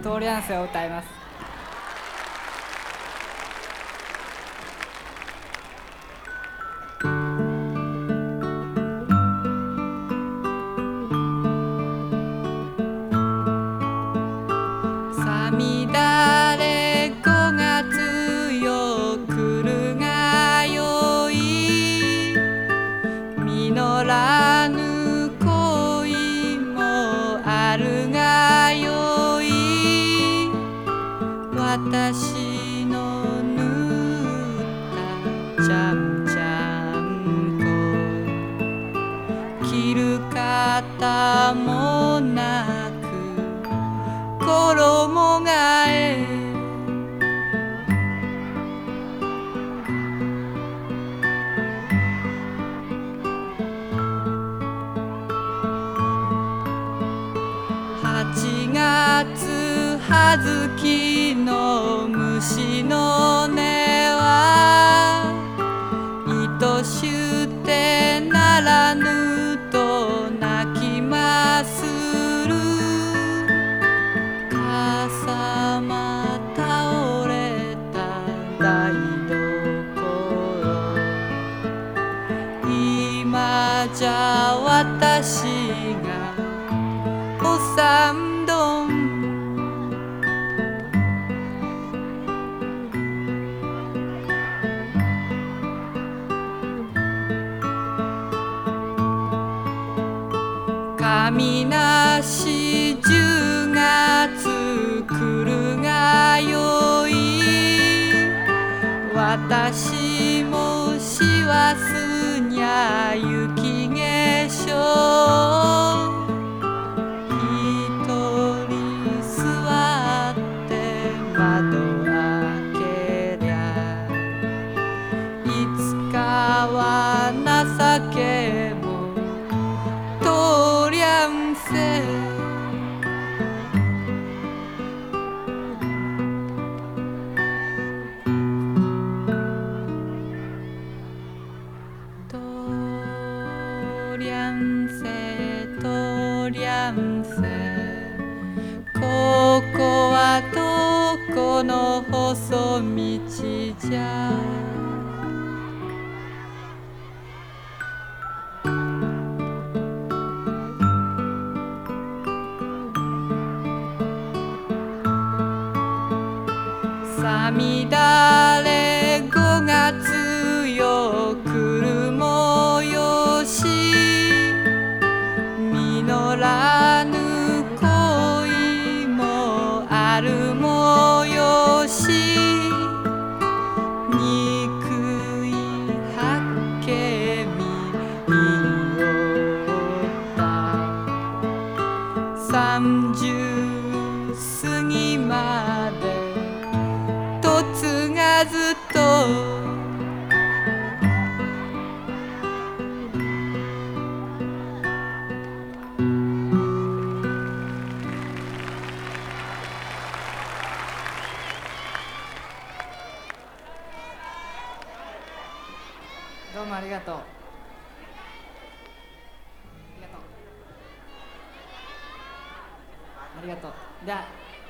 通り合わせを歌います。さみだれ5月よ来るがよい、実らぬ恋もあるがよい、私の縫ったちゃんちゃんこ、着る方もなく衣替え、8月葉月の虫の音は愛しゅうてならぬと泣きまする。笠間倒れた台所、今じゃ私がお三どん、神なし10月来るがよい、私もしわすにゃ雪化粧、一人座って窓開けりゃ、いつかは情けも通りゃんせ、とりゃんせとりゃんせ、ここはどこの細道じゃ。さみだれ5月よ来るもよし、実らぬ恋もあるもよし、憎いはっけみいおった、30過ぎまで嫁がずと、どうもありがとう。ありがとう。ありがとう。じゃあ